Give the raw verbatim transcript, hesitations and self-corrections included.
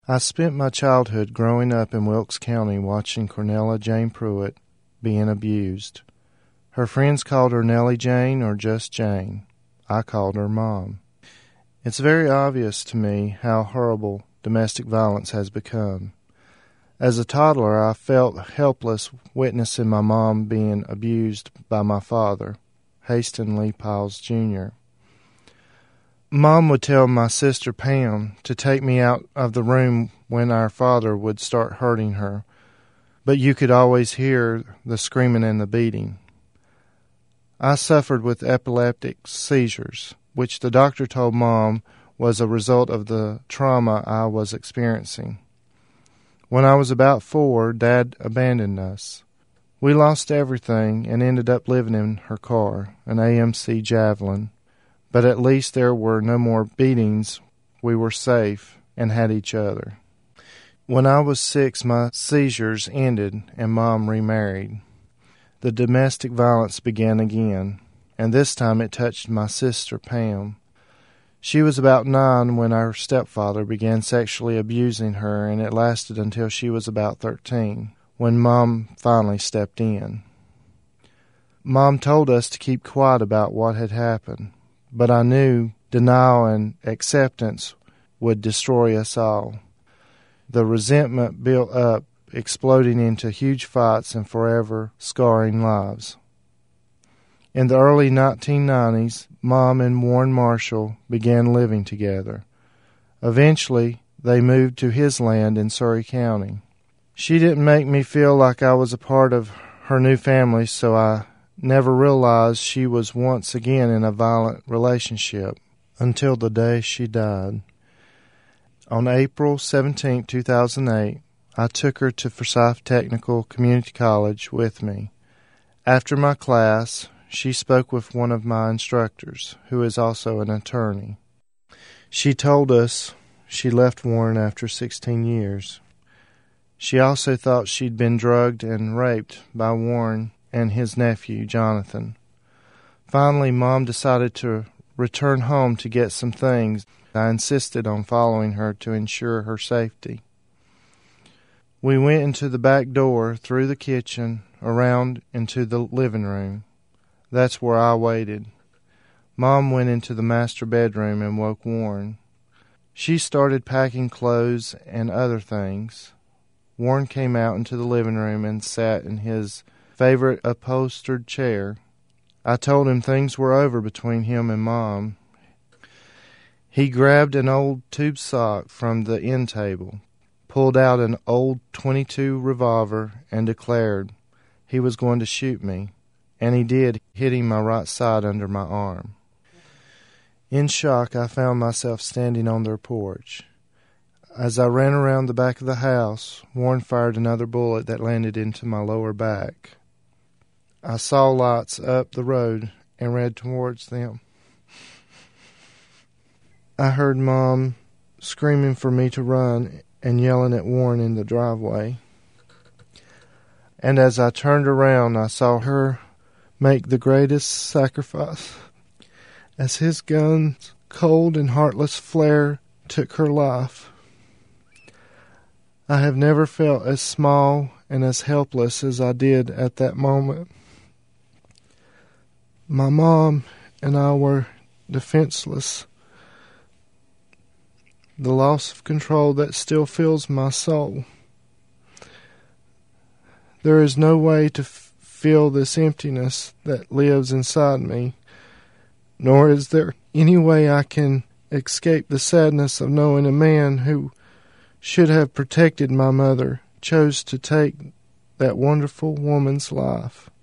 I spent my childhood growing up in Wilkes County watching Cornella Jane Pruitt being abused. Her friends called her Nellie Jane or just Jane. I called her Mom. It's very obvious to me how horrible domestic violence has become. As a toddler, I felt helpless witnessing my mom being abused by my father, Haston Lee Piles Junior Mom would tell my sister Pam to take me out of the room when our father would start hurting her, but you could always hear the screaming and the beating. I suffered with epileptic seizures, which the doctor told Mom was a result of the trauma I was experiencing. When I was about four, Dad abandoned us. We lost everything and ended up living in her car, an A M C Javelin. But at least there were no more beatings. We were safe and had each other. When I was six, my seizures ended and Mom remarried. The domestic violence began again, and this time it touched my sister Pam. She was about nine when our stepfather began sexually abusing her, and it lasted until she was about thirteen, when Mom finally stepped in. Mom told us to keep quiet about what had happened, but I knew denial and acceptance would destroy us all. The resentment built up, exploding into huge fights and forever scarring lives. In the early nineteen nineties, Mom and Warren Marshall began living together. Eventually, they moved to his land in Surry County. She didn't make me feel like I was a part of her new family, so I never realized she was once again in a violent relationship until the day she died. On April seventeenth, two thousand eight, I took her to Forsyth Technical Community College with me. After my class, she spoke with one of my instructors, who is also an attorney. She told us she left Warren after sixteen years. She also thought she'd been drugged and raped by Warren and his nephew, Jonathan. Finally, Mom decided to return home to get some things. I insisted on following her to ensure her safety. We went into the back door, through the kitchen, around into the living room. That's where I waited. Mom went into the master bedroom and woke Warren. She started packing clothes and other things. Warren came out into the living room and sat in his favorite upholstered chair. I told him things were over between him and Mom. He grabbed an old tube sock from the end table, pulled out an old twenty-two revolver, and declared he was going to shoot me. And he did, hitting my right side under my arm. In shock, I found myself standing on their porch. As I ran around the back of the house, Warren fired another bullet that landed into my lower back. I saw lights up the road and ran towards them. I heard Mom screaming for me to run and yelling at Warren in the driveway. And as I turned around, I saw her make the greatest sacrifice as his gun's cold and heartless flare took her life. I have never felt as small and as helpless as I did at that moment. My mom and I were defenseless. The loss of control that still fills my soul. There is no way to f- feel this emptiness that lives inside me, nor is there any way I can escape the sadness of knowing a man who should have protected my mother chose to take that wonderful woman's life.